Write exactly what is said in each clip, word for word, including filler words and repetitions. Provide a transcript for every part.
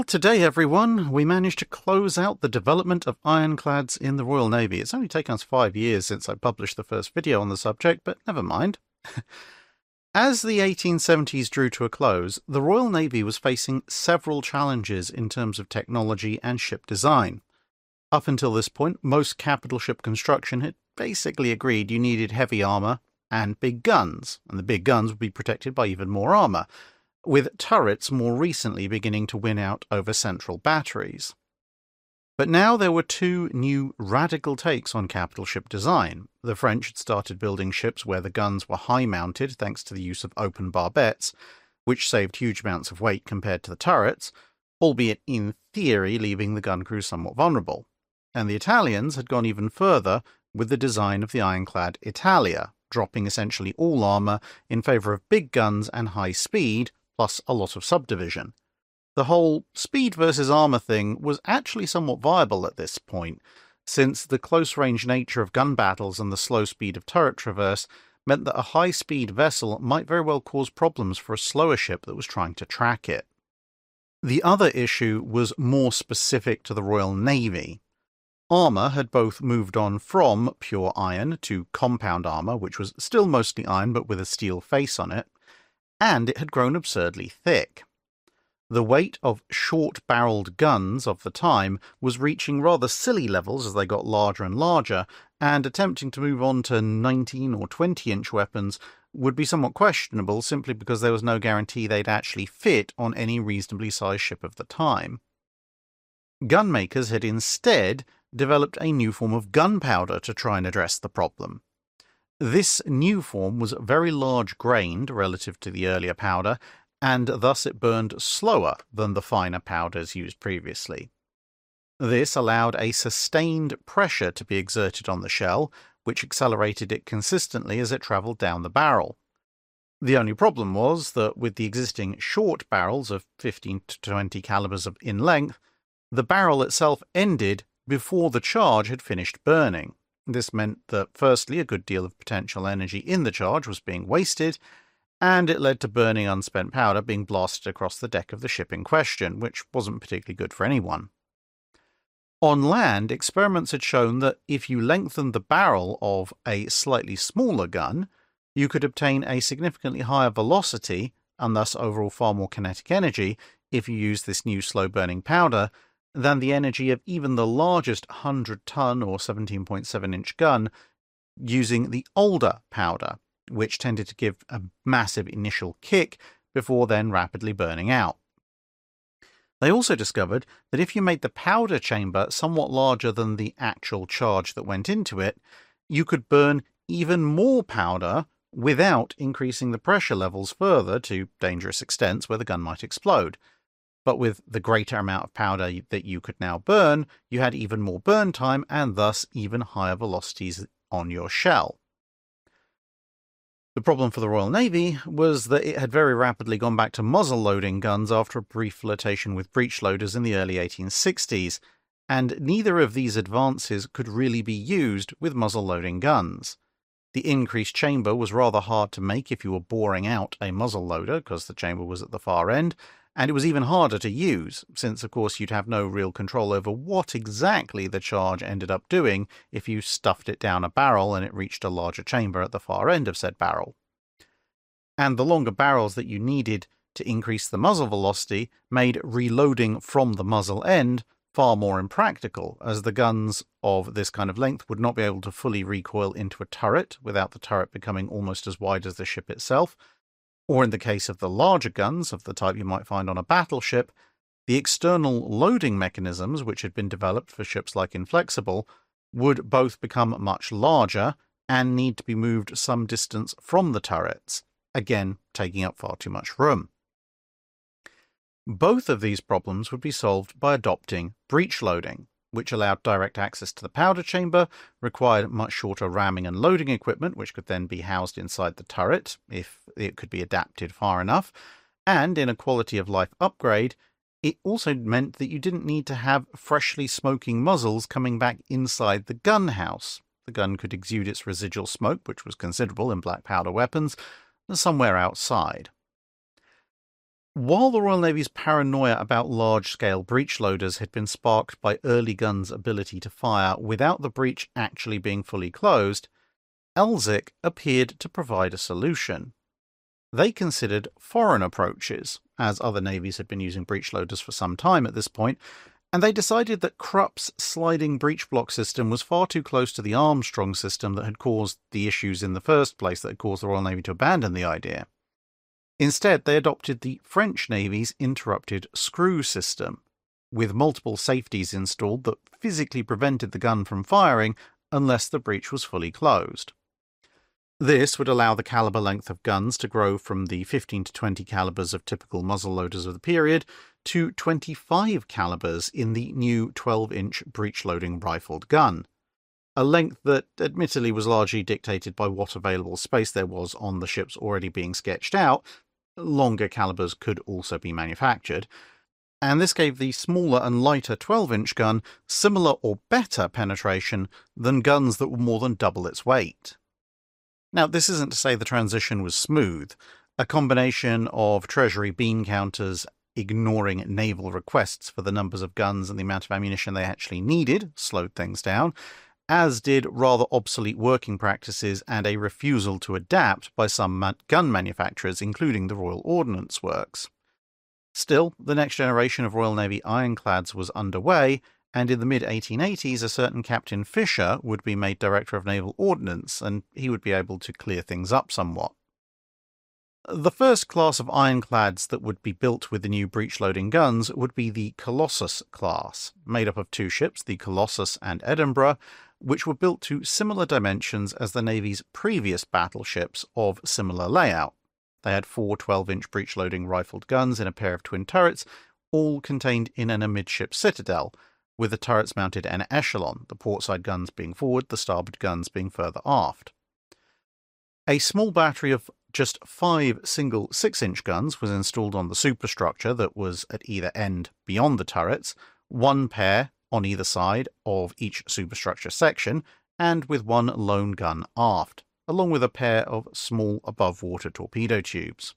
today, everyone, we managed to close out the development of ironclads in the Royal Navy. It's only taken us five years since I published the first video on the subject, but never mind. As the eighteen seventies drew to a close, the Royal Navy was facing several challenges in terms of technology and ship design. Up until this point, most capital ship construction had basically agreed you needed heavy armour and big guns, and the big guns would be protected by even more armour, with turrets more recently beginning to win out over central batteries. But now there were two new radical takes on capital ship design. The French had started building ships where the guns were high-mounted thanks to the use of open barbettes, which saved huge amounts of weight compared to the turrets, albeit in theory leaving the gun crew somewhat vulnerable. And the Italians had gone even further with the design of the ironclad Italia, dropping essentially all armour in favour of big guns and high speed, plus a lot of subdivision. The whole speed versus armour thing was actually somewhat viable at this point, since the close-range nature of gun battles and the slow speed of turret traverse meant that a high-speed vessel might very well cause problems for a slower ship that was trying to track it. The other issue was more specific to the Royal Navy. Armour had both moved on from pure iron to compound armour, which was still mostly iron but with a steel face on it, and it had grown absurdly thick. The weight of short-barreled guns of the time was reaching rather silly levels as they got larger and larger, and attempting to move on to nineteen or twenty-inch weapons would be somewhat questionable simply because there was no guarantee they'd actually fit on any reasonably sized ship of the time. Gunmakers had instead developed a new form of gunpowder to try and address the problem. This new form was very large-grained relative to the earlier powder, and thus it burned slower than the finer powders used previously. This allowed a sustained pressure to be exerted on the shell, which accelerated it consistently as it travelled down the barrel. The only problem was that with the existing short barrels of fifteen to twenty calibers of in length, the barrel itself ended before the charge had finished burning. This meant that, firstly, a good deal of potential energy in the charge was being wasted, and it led to burning unspent powder being blasted across the deck of the ship in question, which wasn't particularly good for anyone. On land, experiments had shown that if you lengthened the barrel of a slightly smaller gun, you could obtain a significantly higher velocity, and thus overall far more kinetic energy, if you used this new slow-burning powder, than the energy of even the largest one hundred ton or seventeen point seven inch gun using the older powder, which tended to give a massive initial kick before then rapidly burning out. They also discovered that if you made the powder chamber somewhat larger than the actual charge that went into it, you could burn even more powder without increasing the pressure levels further to dangerous extents where the gun might explode. But with the greater amount of powder that you could now burn, you had even more burn time and thus even higher velocities on your shell. The problem for the Royal Navy was that it had very rapidly gone back to muzzle-loading guns after a brief flirtation with breech-loaders in the early eighteen sixties, and neither of these advances could really be used with muzzle-loading guns. The increased chamber was rather hard to make if you were boring out a muzzle-loader, because the chamber was at the far end, and it was even harder to use, since of course you'd have no real control over what exactly the charge ended up doing if you stuffed it down a barrel and it reached a larger chamber at the far end of said barrel. And the longer barrels that you needed to increase the muzzle velocity made reloading from the muzzle end far more impractical, as the guns of this kind of length would not be able to fully recoil into a turret without the turret becoming almost as wide as the ship itself, or in the case of the larger guns of the type you might find on a battleship, the external loading mechanisms which had been developed for ships like Inflexible would both become much larger and need to be moved some distance from the turrets, again taking up far too much room. Both of these problems would be solved by adopting breech loading, which allowed direct access to the powder chamber, required much shorter ramming and loading equipment, which could then be housed inside the turret, if it could be adapted far enough, and in a quality of life upgrade, it also meant that you didn't need to have freshly smoking muzzles coming back inside the gun house. The gun could exude its residual smoke, which was considerable in black powder weapons, somewhere outside. While the Royal Navy's paranoia about large-scale breech loaders had been sparked by early guns' ability to fire without the breech actually being fully closed, Elsick appeared to provide a solution. They considered foreign approaches, as other navies had been using breech loaders for some time at this point, and they decided that Krupp's sliding breech block system was far too close to the Armstrong system that had caused the issues in the first place that had caused the Royal Navy to abandon the idea. Instead, they adopted the French Navy's interrupted screw system, with multiple safeties installed that physically prevented the gun from firing unless the breech was fully closed. This would allow the caliber length of guns to grow from the fifteen to twenty calibers of typical muzzle loaders of the period to twenty-five calibers in the new twelve-inch breech-loading rifled gun, a length that admittedly was largely dictated by what available space there was on the ships already being sketched out. Longer calibers could also be manufactured, and this gave the smaller and lighter twelve-inch gun similar or better penetration than guns that were more than double its weight. Now, this isn't to say the transition was smooth. A combination of Treasury bean counters ignoring naval requests for the numbers of guns and the amount of ammunition they actually needed slowed things down, as did rather obsolete working practices and a refusal to adapt by some gun manufacturers, including the Royal Ordnance Works. Still, the next generation of Royal Navy ironclads was underway, and in the mid eighteen eighties a certain Captain Fisher would be made Director of Naval Ordnance, and he would be able to clear things up somewhat. The first class of ironclads that would be built with the new breech-loading guns would be the Colossus class, made up of two ships, the Colossus and Edinburgh, which were built to similar dimensions as the Navy's previous battleships of similar layout. They had four twelve-inch breech-loading rifled guns in a pair of twin turrets, all contained in an amidship citadel, with the turrets mounted en echelon, the portside guns being forward, the starboard guns being further aft. A small battery of just five single six-inch guns was installed on the superstructure that was at either end beyond the turrets, one pair on either side of each superstructure section, and with one lone gun aft, along with a pair of small above-water torpedo tubes.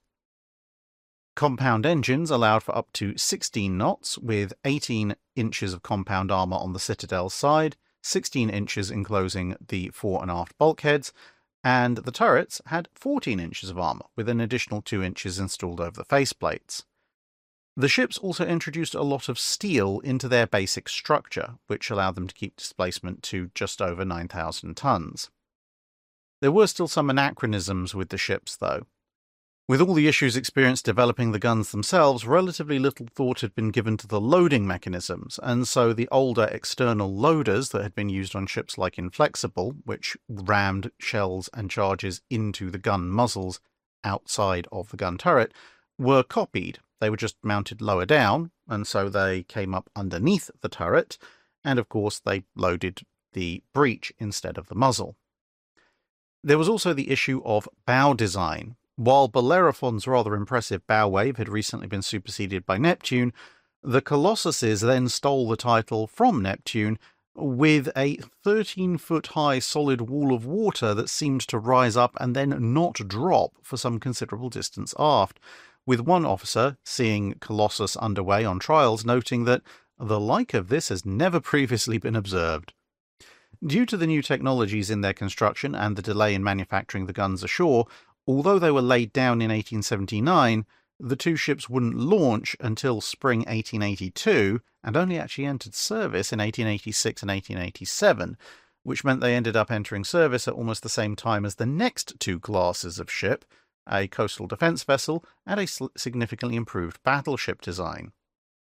Compound engines allowed for up to sixteen knots, with eighteen inches of compound armour on the Citadel's side, sixteen inches enclosing the fore and aft bulkheads, and the turrets had fourteen inches of armour, with an additional two inches installed over the faceplates. The ships also introduced a lot of steel into their basic structure, which allowed them to keep displacement to just over nine thousand tons. There were still some anachronisms with the ships, though. With all the issues experienced developing the guns themselves, relatively little thought had been given to the loading mechanisms, and so the older external loaders that had been used on ships like Inflexible, which rammed shells and charges into the gun muzzles outside of the gun turret, were copied. They were just mounted lower down, and so they came up underneath the turret, and of course they loaded the breech instead of the muzzle. There was also the issue of bow design. While Bellerophon's rather impressive bow wave had recently been superseded by Neptune, the Colossuses then stole the title from Neptune with a thirteen-foot-high solid wall of water that seemed to rise up and then not drop for some considerable distance aft, with one officer, seeing Colossus underway on trials, noting that the like of this has never previously been observed. Due to the new technologies in their construction and the delay in manufacturing the guns ashore, although they were laid down in eighteen seventy-nine, the two ships wouldn't launch until spring eighteen eighty-two, and only actually entered service in eighteen eighty-six and eighteen eighty-seven, which meant they ended up entering service at almost the same time as the next two classes of ship, a coastal defence vessel and a significantly improved battleship design.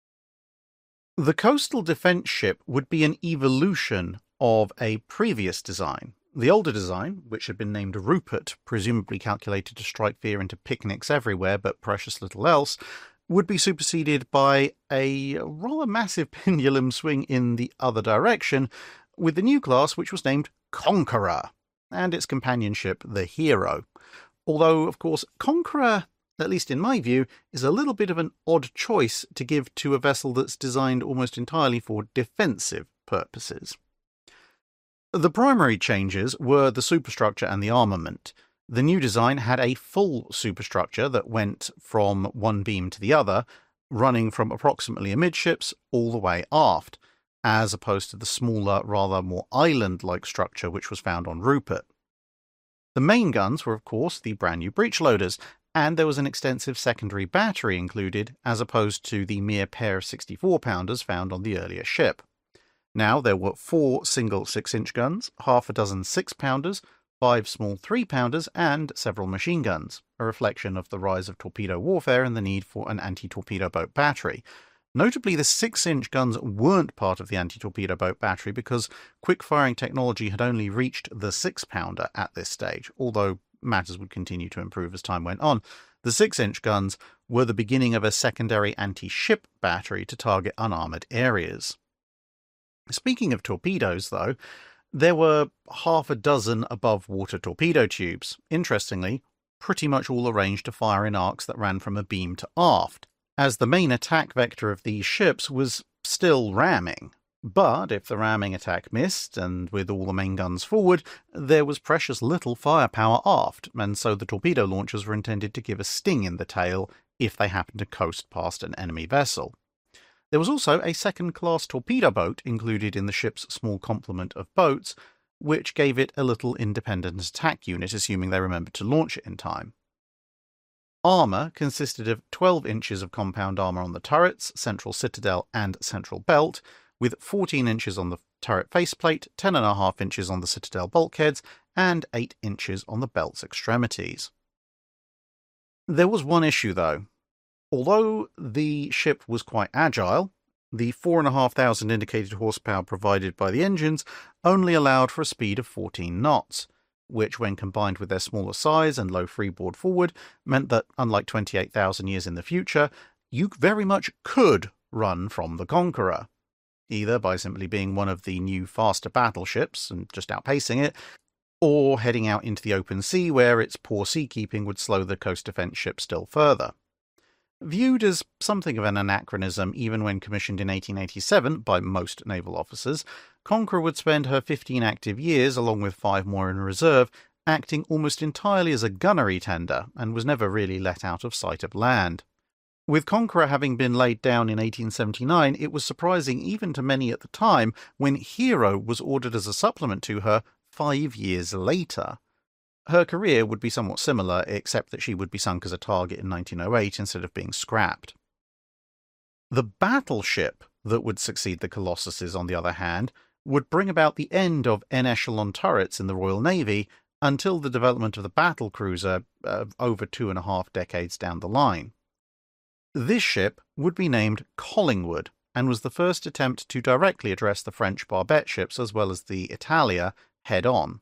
The coastal defence ship would be an evolution of a previous design. The older design, which had been named Rupert, presumably calculated to strike fear into picnics everywhere but precious little else, would be superseded by a rather massive pendulum swing in the other direction, with the new class which was named Conqueror, and its companion ship the Hero. Although, of course, Conqueror, at least in my view, is a little bit of an odd choice to give to a vessel that's designed almost entirely for defensive purposes. The primary changes were the superstructure and the armament. The new design had a full superstructure that went from one beam to the other, running from approximately amidships all the way aft, as opposed to the smaller, rather more island-like structure which was found on Rupert. The main guns were, of course, the brand new breechloaders, and there was an extensive secondary battery included, as opposed to the mere pair of sixty-four pounders found on the earlier ship. Now there were four single six-inch guns, half a dozen six-pounders, five small three-pounders, and several machine guns, a reflection of the rise of torpedo warfare and the need for an anti-torpedo boat battery. Notably, the six-inch guns weren't part of the anti-torpedo boat battery because quick-firing technology had only reached the six-pounder at this stage, although matters would continue to improve as time went on. The six-inch guns were the beginning of a secondary anti-ship battery to target unarmoured areas. Speaking of torpedoes, though, there were half a dozen above-water torpedo tubes, interestingly, pretty much all arranged to fire in arcs that ran from a beam to aft, as the main attack vector of these ships was still ramming. But if the ramming attack missed, and with all the main guns forward, there was precious little firepower aft, and so the torpedo launchers were intended to give a sting in the tail if they happened to coast past an enemy vessel. There was also a second-class torpedo boat included in the ship's small complement of boats, which gave it a little independent attack unit, assuming they remembered to launch it in time. Armour consisted of twelve inches of compound armour on the turrets, central citadel and central belt, with fourteen inches on the turret faceplate, ten point five inches on the citadel bulkheads, and eight inches on the belt's extremities. There was one issue, though. Although the ship was quite agile, the four thousand five hundred indicated horsepower provided by the engines only allowed for a speed of fourteen knots, which, when combined with their smaller size and low freeboard forward, meant that, unlike twenty-eight thousand years in the future, you very much could run from the Conqueror, either by simply being one of the new faster battleships and just outpacing it, or heading out into the open sea where its poor seakeeping would slow the coast defence ship still further. Viewed as something of an anachronism even when commissioned in eighteen eighty-seven by most naval officers, Conqueror would spend her fifteen active years, along with five more in reserve, acting almost entirely as a gunnery tender, and was never really let out of sight of land. With Conqueror having been laid down in eighteen seventy-nine, it was surprising even to many at the time when Hero was ordered as a supplement to her five years later. Her career would be somewhat similar, except that she would be sunk as a target in nineteen oh eight instead of being scrapped. The battleship that would succeed the Colossuses, on the other hand, would bring about the end of en-echelon turrets in the Royal Navy until the development of the battlecruiser uh, over two and a half decades down the line. This ship would be named Collingwood, and was the first attempt to directly address the French barbette ships as well as the Italia head-on.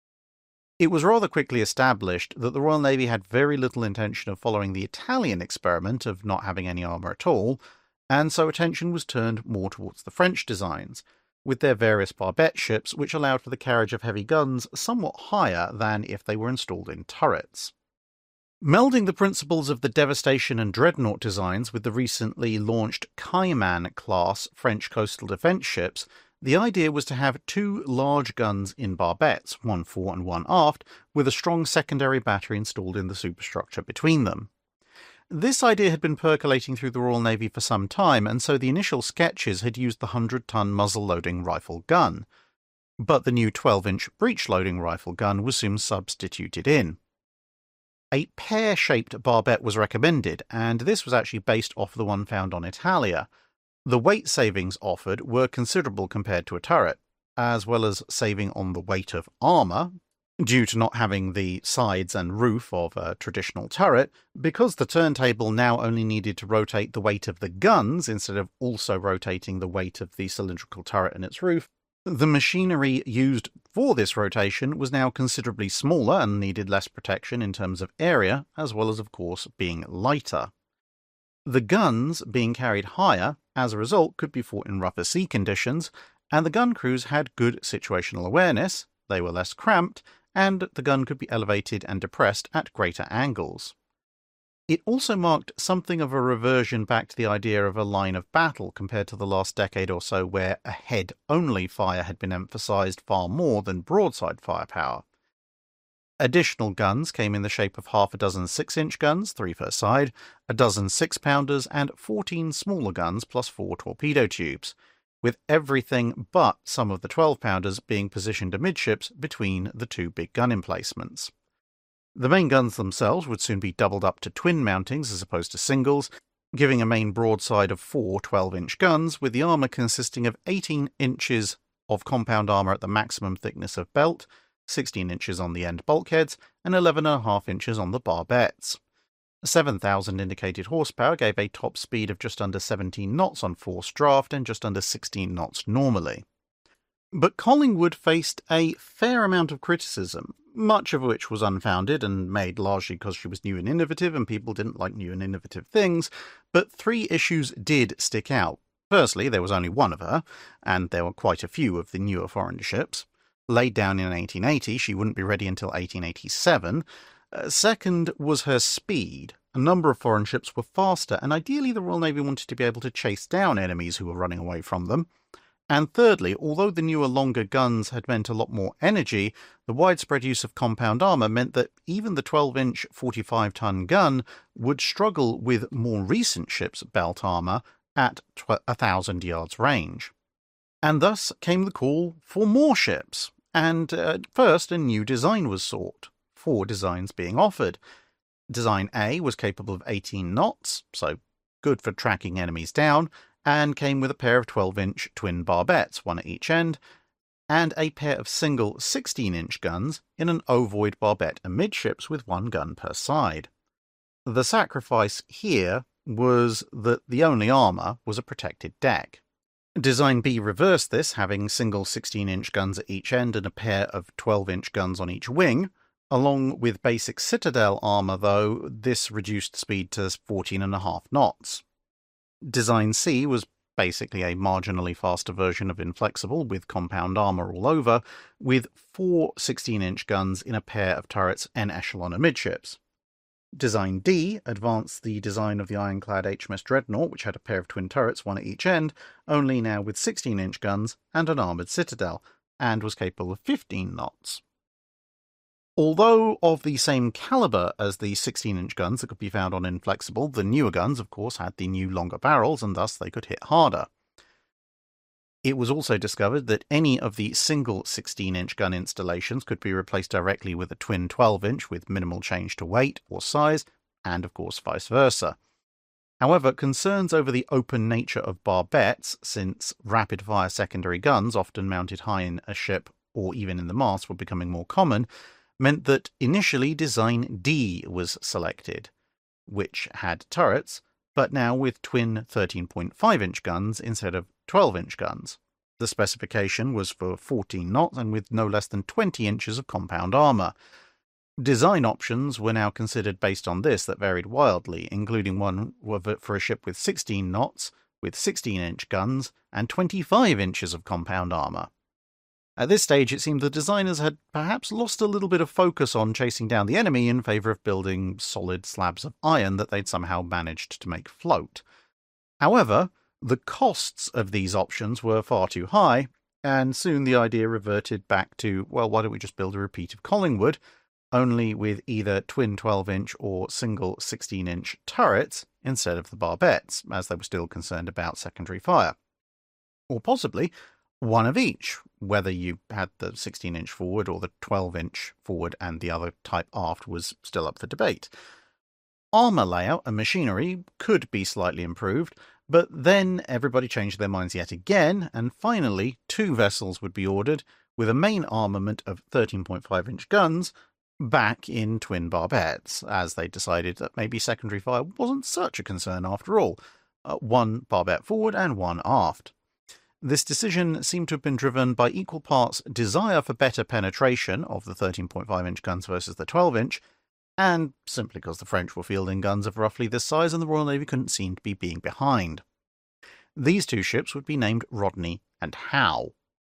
It was rather quickly established that the Royal Navy had very little intention of following the Italian experiment of not having any armour at all, and so attention was turned more towards the French designs, with their various barbette ships which allowed for the carriage of heavy guns somewhat higher than if they were installed in turrets. Melding the principles of the Devastation and Dreadnought designs with the recently launched Cayman-class French coastal defence ships, the idea was to have two large guns in barbettes, one fore and one aft, with a strong secondary battery installed in the superstructure between them. This idea had been percolating through the Royal Navy for some time, and so the initial sketches had used the one hundred ton muzzle-loading rifle gun. But the new twelve-inch breech-loading rifle gun was soon substituted in. A pear-shaped barbette was recommended, and this was actually based off the one found on Italia. The weight savings offered were considerable compared to a turret, as well as saving on the weight of armour, due to not having the sides and roof of a traditional turret, because the turntable now only needed to rotate the weight of the guns instead of also rotating the weight of the cylindrical turret and its roof. The machinery used for this rotation was now considerably smaller and needed less protection in terms of area, as well as, of course, being lighter. The guns, being carried higher, as a result could be fought in rougher sea conditions, and the gun crews had good situational awareness, they were less cramped, and the gun could be elevated and depressed at greater angles. It also marked something of a reversion back to the idea of a line of battle compared to the last decade or so where a head-only fire had been emphasised far more than broadside firepower. Additional guns came in the shape of half a dozen six-inch guns, three per side, a dozen six-pounders, and fourteen smaller guns plus four torpedo tubes, with everything but some of the twelve-pounders being positioned amidships between the two big gun emplacements. The main guns themselves would soon be doubled up to twin mountings as opposed to singles, giving a main broadside of four twelve-inch guns, with the armour consisting of eighteen inches of compound armour at the maximum thickness of belt, sixteen inches on the end bulkheads, and eleven point five inches on the barbettes. seven thousand indicated horsepower gave a top speed of just under seventeen knots on forced draft and just under sixteen knots normally. But Collingwood faced a fair amount of criticism, much of which was unfounded and made largely because she was new and innovative and people didn't like new and innovative things, but three issues did stick out. Firstly, there was only one of her, and there were quite a few of the newer foreign ships. Laid down in eighteen eighty, she wouldn't be ready until eighteen eighty-seven. Uh, second was her speed. A number of foreign ships were faster, and ideally the Royal Navy wanted to be able to chase down enemies who were running away from them. And thirdly, although the newer longer guns had meant a lot more energy, the widespread use of compound armour meant that even the twelve-inch forty-five ton gun would struggle with more recent ships' belt armour at one thousand yards range. And thus came the call for more ships, and at first a new design was sought, four designs being offered. Design A was capable of eighteen knots, so good for tracking enemies down, and came with a pair of twelve-inch twin barbettes, one at each end, and a pair of single sixteen-inch guns in an ovoid barbette amidships with one gun per side. The sacrifice here was that the only armour was a protected deck. Design B reversed this, having single sixteen-inch guns at each end and a pair of twelve-inch guns on each wing. Along with basic Citadel armour, though, this reduced speed to fourteen and a half knots. Design C was basically a marginally faster version of Inflexible, with compound armour all over, with four sixteen-inch guns in a pair of turrets en echelon amidships. Design D advanced the design of the ironclad H M S Dreadnought, which had a pair of twin turrets, one at each end, only now with sixteen-inch guns and an armoured citadel, and was capable of fifteen knots. Although of the same calibre as the sixteen-inch guns that could be found on Inflexible, the newer guns, of course, had the new longer barrels, and thus they could hit harder. It was also discovered that any of the single sixteen-inch gun installations could be replaced directly with a twin twelve-inch with minimal change to weight or size, and of course vice versa. However, concerns over the open nature of barbettes, since rapid-fire secondary guns, often mounted high in a ship or even in the mast, were becoming more common, meant that initially Design D was selected, which had turrets, but now with twin thirteen point five inch guns instead of twelve-inch guns. The specification was for fourteen knots and with no less than twenty inches of compound armour. Design options were now considered based on this that varied wildly, including one for a ship with sixteen knots, with sixteen-inch guns, and twenty-five inches of compound armour. At this stage, it seemed the designers had perhaps lost a little bit of focus on chasing down the enemy in favour of building solid slabs of iron that they'd somehow managed to make float. However, the costs of these options were far too high, and soon the idea reverted back to, well, why don't we just build a repeat of Collingwood, only with either twin twelve-inch or single sixteen-inch turrets instead of the barbettes, as they were still concerned about secondary fire. Or possibly one of each, whether you had the sixteen-inch forward or the twelve-inch forward and the other type aft was still up for debate. Armour layout and machinery could be slightly improved, but then everybody changed their minds yet again, and finally two vessels would be ordered, with a main armament of thirteen point five inch guns, back in twin barbettes, as they decided that maybe secondary fire wasn't such a concern after all, uh, one barbette forward and one aft. This decision seemed to have been driven by equal parts desire for better penetration of the thirteen point five inch guns versus the twelve-inch, and simply because the French were fielding guns of roughly this size and the Royal Navy couldn't seem to be being behind. These two ships would be named Rodney and Howe.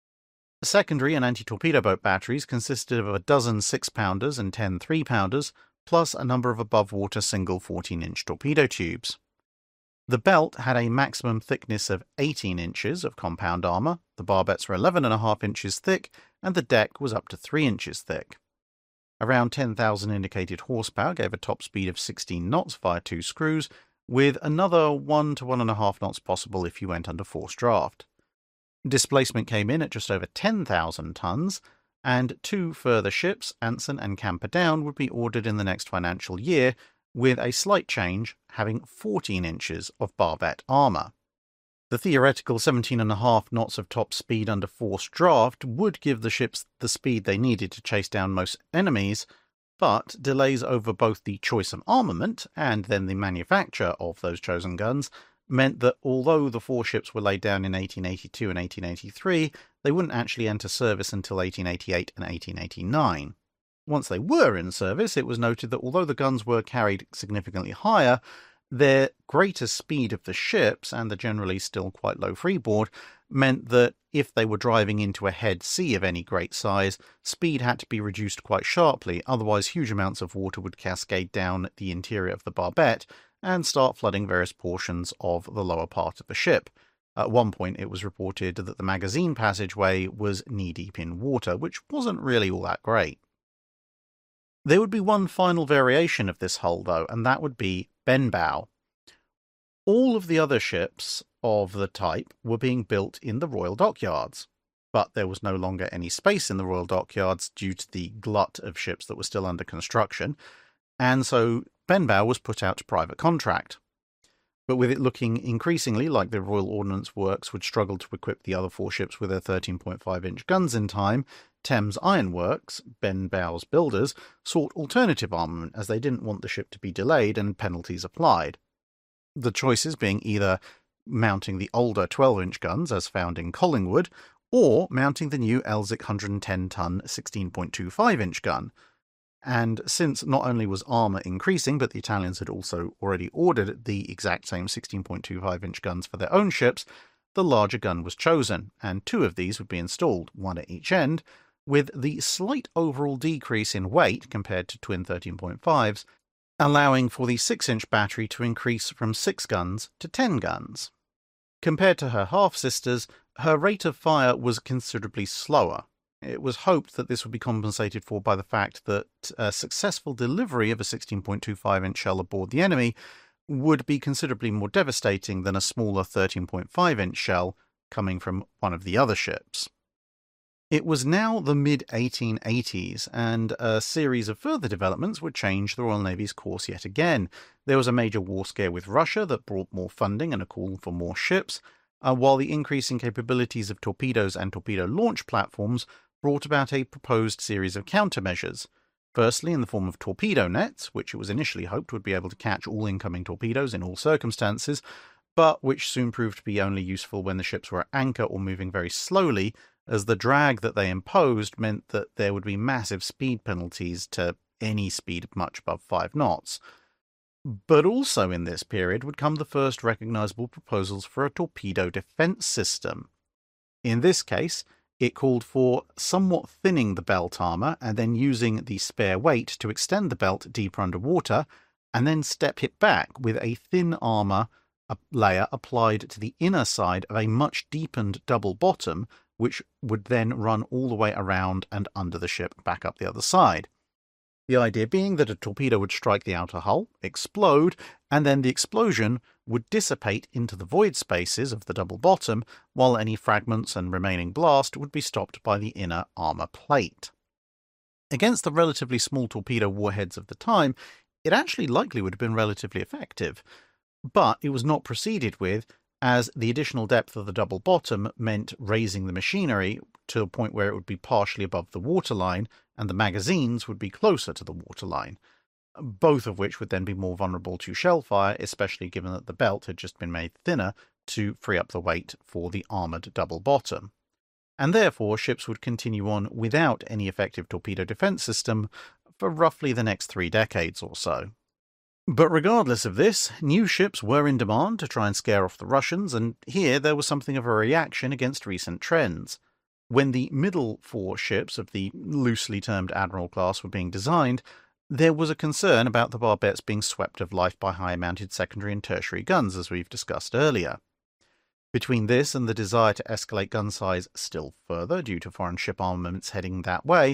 Secondary and anti-torpedo boat batteries consisted of a dozen six-pounders and ten three-pounders, plus a number of above-water single fourteen-inch torpedo tubes. The belt had a maximum thickness of eighteen inches of compound armour, the barbettes were eleven and a half inches thick, and the deck was up to three inches thick. Around ten thousand indicated horsepower gave a top speed of sixteen knots via two screws, with another one to one point five knots possible if you went under forced draft. Displacement came in at just over ten thousand tons, and two further ships, Anson and Camperdown, would be ordered in the next financial year, with a slight change having fourteen inches of barbette armour. The theoretical seventeen point five knots of top speed under forced draft would give the ships the speed they needed to chase down most enemies, but delays over both the choice of armament and then the manufacture of those chosen guns meant that although the four ships were laid down in eighteen eighty-two and eighteen eighty-three, they wouldn't actually enter service until eighteen eighty-eight and eighteen eighty-nine. Once they were in service, it was noted that although the guns were carried significantly higher, their greater speed of the ships, and the generally still quite low freeboard, meant that if they were driving into a head sea of any great size, speed had to be reduced quite sharply, otherwise huge amounts of water would cascade down the interior of the barbette and start flooding various portions of the lower part of the ship. At one point it was reported that the magazine passageway was knee-deep in water, which wasn't really all that great. There would be one final variation of this hull, though, and that would be Benbow. All of the other ships of the type were being built in the Royal Dockyards, but there was no longer any space in the Royal Dockyards due to the glut of ships that were still under construction, and so Benbow was put out to private contract. But with it looking increasingly like the Royal Ordnance Works would struggle to equip the other four ships with their thirteen point five inch guns in time, Thames Iron Works, Benbow's builders, sought alternative armament as they didn't want the ship to be delayed and penalties applied. The choices being either mounting the older twelve inch guns as found in Collingwood, or mounting the new Elzich one hundred ten ton sixteen point two five inch gun. And since not only was armour increasing, but the Italians had also already ordered the exact same sixteen point two five inch guns for their own ships, the larger gun was chosen, and two of these would be installed, one at each end, with the slight overall decrease in weight compared to twin thirteen point fives, allowing for the six inch battery to increase from six guns to ten guns. Compared to her half-sisters, her rate of fire was considerably slower. It was hoped that this would be compensated for by the fact that a successful delivery of a sixteen point two five inch shell aboard the enemy would be considerably more devastating than a smaller thirteen point five inch shell coming from one of the other ships. It was now the mid eighteen eighties, and a series of further developments would change the Royal Navy's course yet again. There was a major war scare with Russia that brought more funding and a call for more ships, uh, while the increasing capabilities of torpedoes and torpedo launch platforms brought about a proposed series of countermeasures. Firstly, in the form of torpedo nets, which it was initially hoped would be able to catch all incoming torpedoes in all circumstances, but which soon proved to be only useful when the ships were at anchor or moving very slowly, as the drag that they imposed meant that there would be massive speed penalties to any speed much above five knots. But also in this period would come the first recognisable proposals for a torpedo defence system. In this case, it called for somewhat thinning the belt armour and then using the spare weight to extend the belt deeper underwater, and then step it back with a thin armour layer applied to the inner side of a much deepened double bottom, which would then run all the way around and under the ship back up the other side. The idea being that a torpedo would strike the outer hull, explode, and then the explosion would dissipate into the void spaces of the double bottom, while any fragments and remaining blast would be stopped by the inner armour plate. Against the relatively small torpedo warheads of the time, it actually likely would have been relatively effective, but it was not proceeded with, as the additional depth of the double bottom meant raising the machinery to a point where it would be partially above the waterline, and the magazines would be closer to the waterline, both of which would then be more vulnerable to shell fire, especially given that the belt had just been made thinner to free up the weight for the armoured double bottom. And therefore ships would continue on without any effective torpedo defence system for roughly the next three decades or so. But regardless of this, new ships were in demand to try and scare off the Russians, and here there was something of a reaction against recent trends. When the middle four ships of the loosely termed Admiral class were being designed, there was a concern about the barbettes being swept of life by high-mounted secondary and tertiary guns, as we've discussed earlier. Between this and the desire to escalate gun size still further due to foreign ship armaments heading that way,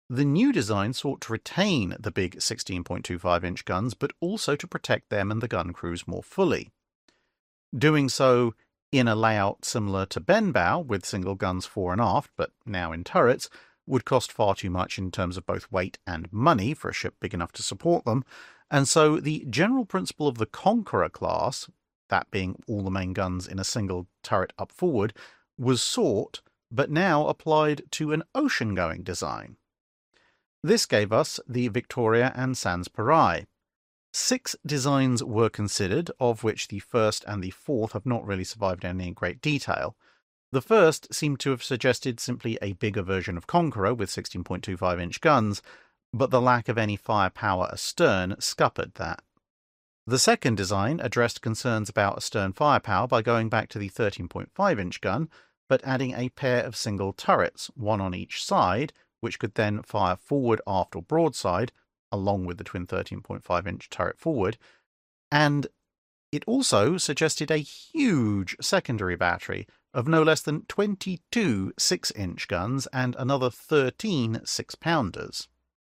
The new design sought to retain the big sixteen point two five inch guns, but also to protect them and the gun crews more fully. Doing so in a layout similar to Benbow, with single guns fore and aft, but now in turrets, would cost far too much in terms of both weight and money for a ship big enough to support them, and so the general principle of the Conqueror class, that being all the main guns in a single turret up forward, was sought, but now applied to an ocean-going design. This gave us the Victoria and Sanspareil. Six designs were considered, of which the first and the fourth have not really survived in any great detail. The first seemed to have suggested simply a bigger version of Conqueror with sixteen point two five inch guns, but the lack of any firepower astern scuppered that. The second design addressed concerns about astern firepower by going back to the thirteen point five inch gun, but adding a pair of single turrets, one on each side, which could then fire forward, aft, or broadside, along with the twin thirteen point five inch turret forward, and it also suggested a huge secondary battery of no less than twenty-two six inch guns and another thirteen six-pounders.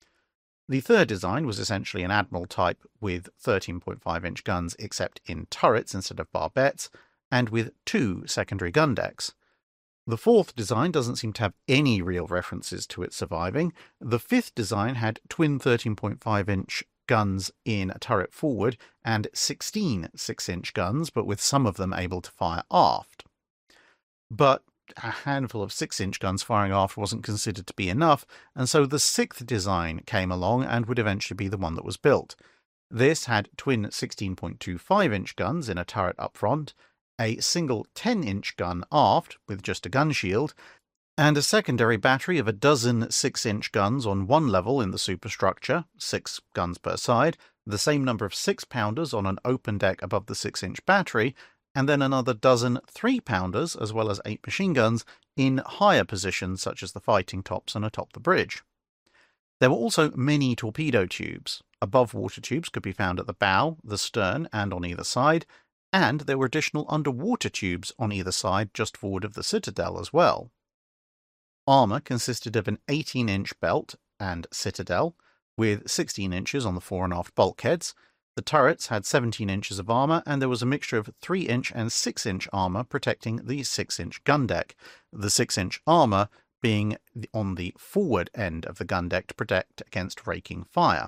The third design was essentially an Admiral type with thirteen point five inch guns except in turrets instead of barbettes, and with two secondary gun decks. The fourth design doesn't seem to have any real references to it surviving. The fifth design had twin thirteen point five inch guns in a turret forward and sixteen six inch guns, but with some of them able to fire aft. But a handful of six inch guns firing aft wasn't considered to be enough, and so the sixth design came along and would eventually be the one that was built. This had twin sixteen point two five inch guns in a turret up front, a single ten inch gun aft with just a gun shield, and a secondary battery of a dozen six inch guns on one level in the superstructure, six guns per side, the same number of six-pounders on an open deck above the six inch battery, and then another dozen three-pounders, as well as eight machine guns, in higher positions such as the fighting tops and atop the bridge. There were also many torpedo tubes. Above-water tubes could be found at the bow, the stern, and on either side, and there were additional underwater tubes on either side just forward of the citadel as well. Armour consisted of an eighteen inch belt and citadel, with sixteen inches on the fore and aft bulkheads. The turrets had seventeen inches of armour, and there was a mixture of three inch and six inch armour protecting the six inch gun deck, the six inch armour being on the forward end of the gun deck to protect against raking fire.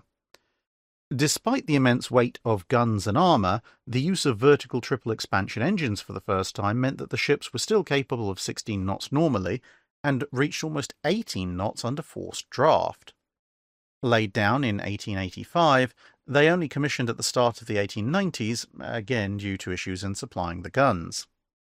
Despite the immense weight of guns and armour, the use of vertical triple expansion engines for the first time meant that the ships were still capable of sixteen knots normally, and reached almost eighteen knots under forced draft. Laid down in eighteen eighty-five, they only commissioned at the start of the eighteen nineties, again due to issues in supplying the guns.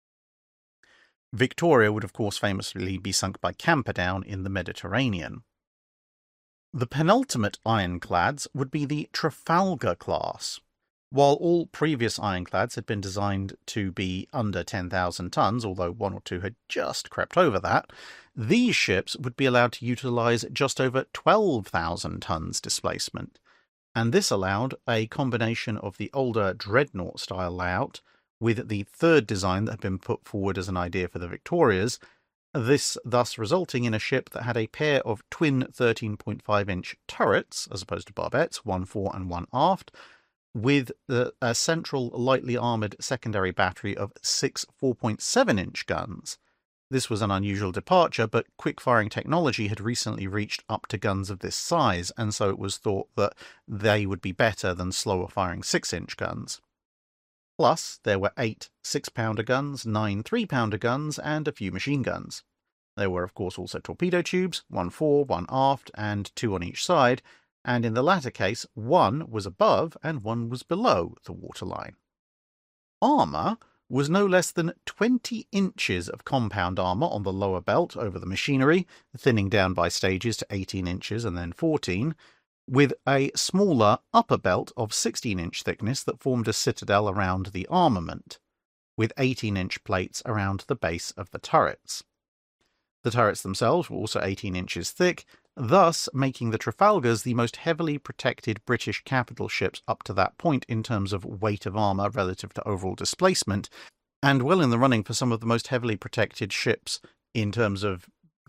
Victoria would of course famously be sunk by Camperdown in the Mediterranean. The penultimate ironclads would be the Trafalgar class. While all previous ironclads had been designed to be under ten thousand tons, although one or two had just crept over that, these ships would be allowed to utilise just over twelve thousand tons displacement, and this allowed a combination of the older dreadnought-style layout with the third design that had been put forward as an idea for the Victorias, this thus resulting in a ship that had a pair of twin thirteen point five inch turrets, as opposed to barbettes, one fore and one aft, with a central lightly armoured secondary battery of six four point seven inch guns. This was an unusual departure, but quick-firing technology had recently reached up to guns of this size, and so it was thought that they would be better than slower-firing six inch guns. Plus, there were eight six-pounder guns, nine three-pounder guns, and a few machine guns. There were, of course, also torpedo tubes, one fore, one aft, and two on each side, and in the latter case, one was above and one was below the waterline. Armour was no less than twenty inches of compound armour on the lower belt over the machinery, thinning down by stages to eighteen inches and then fourteen, with a smaller upper belt of sixteen inch thickness that formed a citadel around the armament, with eighteen inch plates around the base of the turrets. The turrets themselves were also eighteen inches thick, thus making the Trafalgars the most heavily protected British capital ships up to that point in terms of weight of armour relative to overall displacement, and well in the running for some of the most heavily protected ships in terms of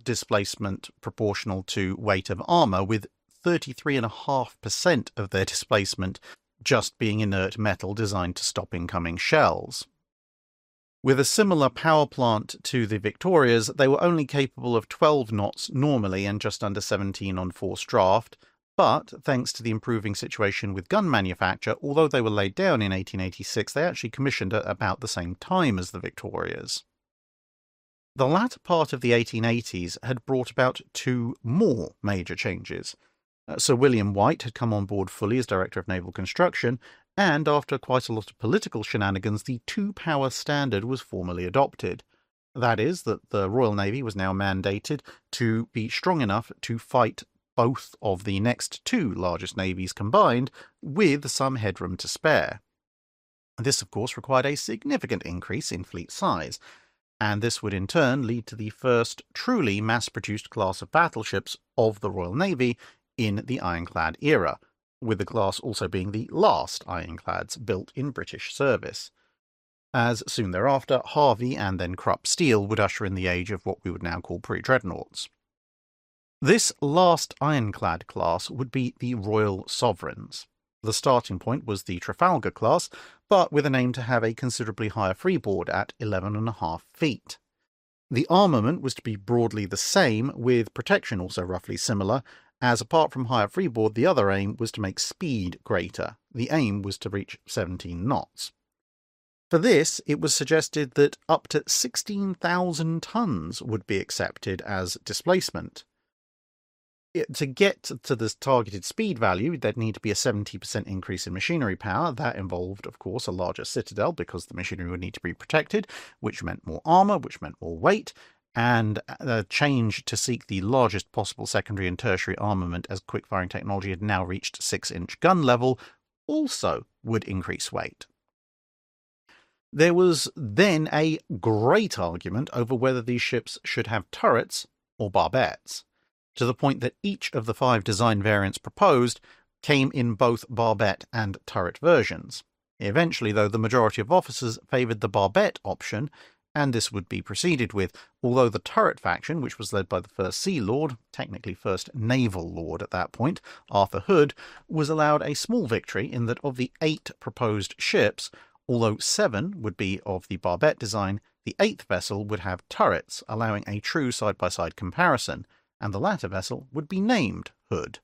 displacement proportional to weight of armour, with thirty-three point five percent of their displacement just being inert metal designed to stop incoming shells. With a similar power plant to the Victorias, they were only capable of twelve knots normally and just under seventeen on forced draft, but thanks to the improving situation with gun manufacture, although they were laid down in eighteen eighty-six, they actually commissioned at about the same time as the Victorias. The latter part of the eighteen eighties had brought about two more major changes. Uh, Sir William White had come on board fully as Director of Naval Construction, and after quite a lot of political shenanigans, the two-power standard was formally adopted. That is, that the Royal Navy was now mandated to be strong enough to fight both of the next two largest navies combined, with some headroom to spare. This, of course, required a significant increase in fleet size, and this would in turn lead to the first truly mass-produced class of battleships of the Royal Navy in the ironclad era, with the class also being the last ironclads built in British service, as soon thereafter Harvey and then Krupp steel would usher in the age of what we would now call pre-dreadnoughts. This last ironclad class would be the Royal Sovereigns. The starting point was the Trafalgar class, but with an aim to have a considerably higher freeboard at eleven and a half feet. The armament was to be broadly the same, with protection also roughly similar, as apart from higher freeboard, the other aim was to make speed greater. The aim was to reach seventeen knots. For this, it was suggested that up to sixteen thousand tons would be accepted as displacement. It, to get to this targeted speed value, there'd need to be a seventy percent increase in machinery power. That involved, of course, a larger citadel, because the machinery would need to be protected, which meant more armour, which meant more weight, and a change to seek the largest possible secondary and tertiary armament, as quick-firing technology had now reached six-inch gun level, also would increase weight. There was then a great argument over whether these ships should have turrets or barbettes, to the point that each of the five design variants proposed came in both barbette and turret versions. Eventually, though, the majority of officers favoured the barbette option, and this would be proceeded with, although the turret faction, which was led by the first Sea Lord, technically first Naval Lord at that point, Arthur Hood, was allowed a small victory in that of the eight proposed ships, although seven would be of the barbette design, the eighth vessel would have turrets, allowing a true side-by-side comparison, and the latter vessel would be named Hood.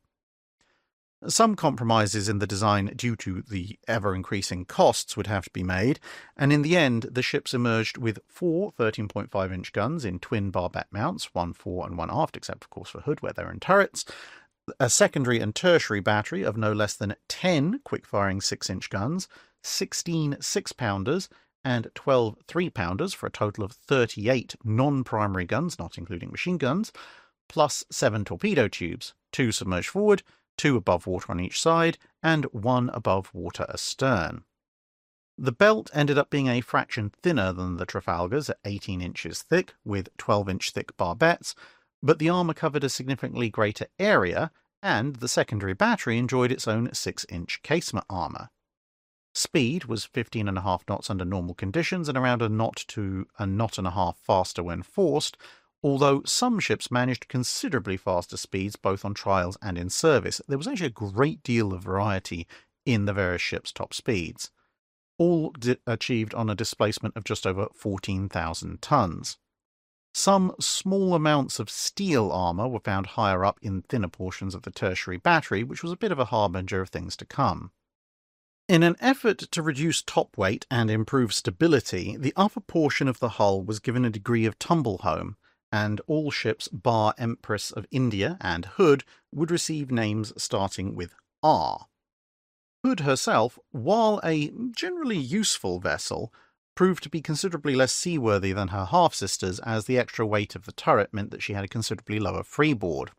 Some compromises in the design due to the ever-increasing costs would have to be made, and in the end the ships emerged with four thirteen point five inch guns in twin barbette mounts, one fore and one aft, except of course for Hood where they're in turrets, a secondary and tertiary battery of no less than ten quick-firing six inch guns, sixteen six-pounders, and twelve three-pounders for a total of thirty-eight non-primary guns, not including machine guns, plus seven torpedo tubes, two submerged forward, two above water on each side, and one above water astern. The belt ended up being a fraction thinner than the Trafalgar's at eighteen inches thick, with twelve inch thick barbettes, but the armour covered a significantly greater area, and the secondary battery enjoyed its own six inch casement armour. Speed was fifteen and a half knots under normal conditions, and around a knot to a knot and a half faster when forced, although some ships managed considerably faster speeds both on trials and in service. There was actually a great deal of variety in the various ships' top speeds, all achieved on a displacement of just over fourteen thousand tons. Some small amounts of steel armour were found higher up in thinner portions of the tertiary battery, which was a bit of a harbinger of things to come. In an effort to reduce top weight and improve stability, the upper portion of the hull was given a degree of tumble home, and all ships bar Empress of India and Hood would receive names starting with R. Hood herself, while a generally useful vessel, proved to be considerably less seaworthy than her half-sisters, as the extra weight of the turret meant that she had a considerably lower freeboard.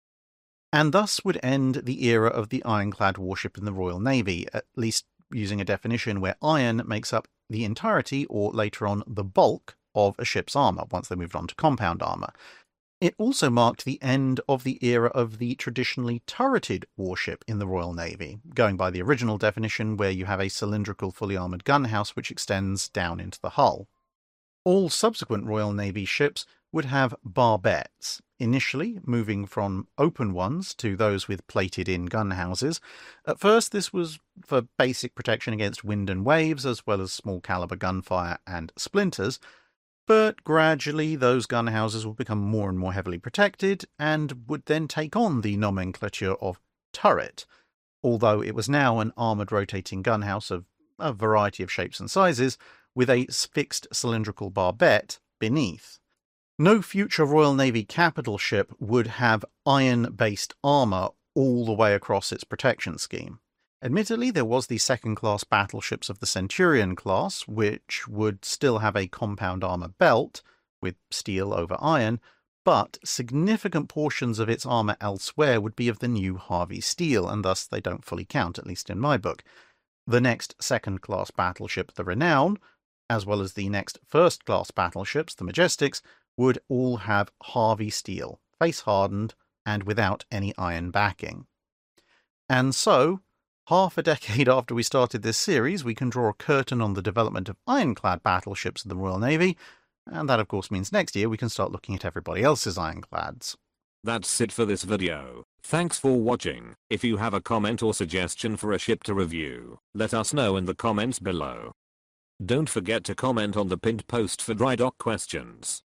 And thus would end the era of the ironclad warship in the Royal Navy, at least using a definition where iron makes up the entirety, or later on the bulk, of a ship's armour, once they moved on to compound armour. It also marked the end of the era of the traditionally turreted warship in the Royal Navy, going by the original definition where you have a cylindrical fully armoured gunhouse which extends down into the hull. All subsequent Royal Navy ships would have barbettes, initially moving from open ones to those with plated-in gun houses. At first, this was for basic protection against wind and waves, as well as small-caliber gunfire and splinters, but gradually those gun houses would become more and more heavily protected and would then take on the nomenclature of turret, although it was now an armoured rotating gun house of a variety of shapes and sizes, with a fixed cylindrical barbette beneath. No future Royal Navy capital ship would have iron-based armour all the way across its protection scheme. Admittedly, there was the second-class battleships of the Centurion class, which would still have a compound armour belt, with steel over iron, but significant portions of its armour elsewhere would be of the new Harvey steel, and thus they don't fully count, at least in my book. The next second-class battleship, the Renown, as well as the next first-class battleships, the Majestics, would all have Harvey steel, face-hardened, and without any iron backing. And so, half a decade after we started this series, we can draw a curtain on the development of ironclad battleships in the Royal Navy, and that of course means next year we can start looking at everybody else's ironclads. That's it for this video. Thanks for watching. If you have a comment or suggestion for a ship to review, let us know in the comments below. Don't forget to comment on the pinned post for dry dock questions.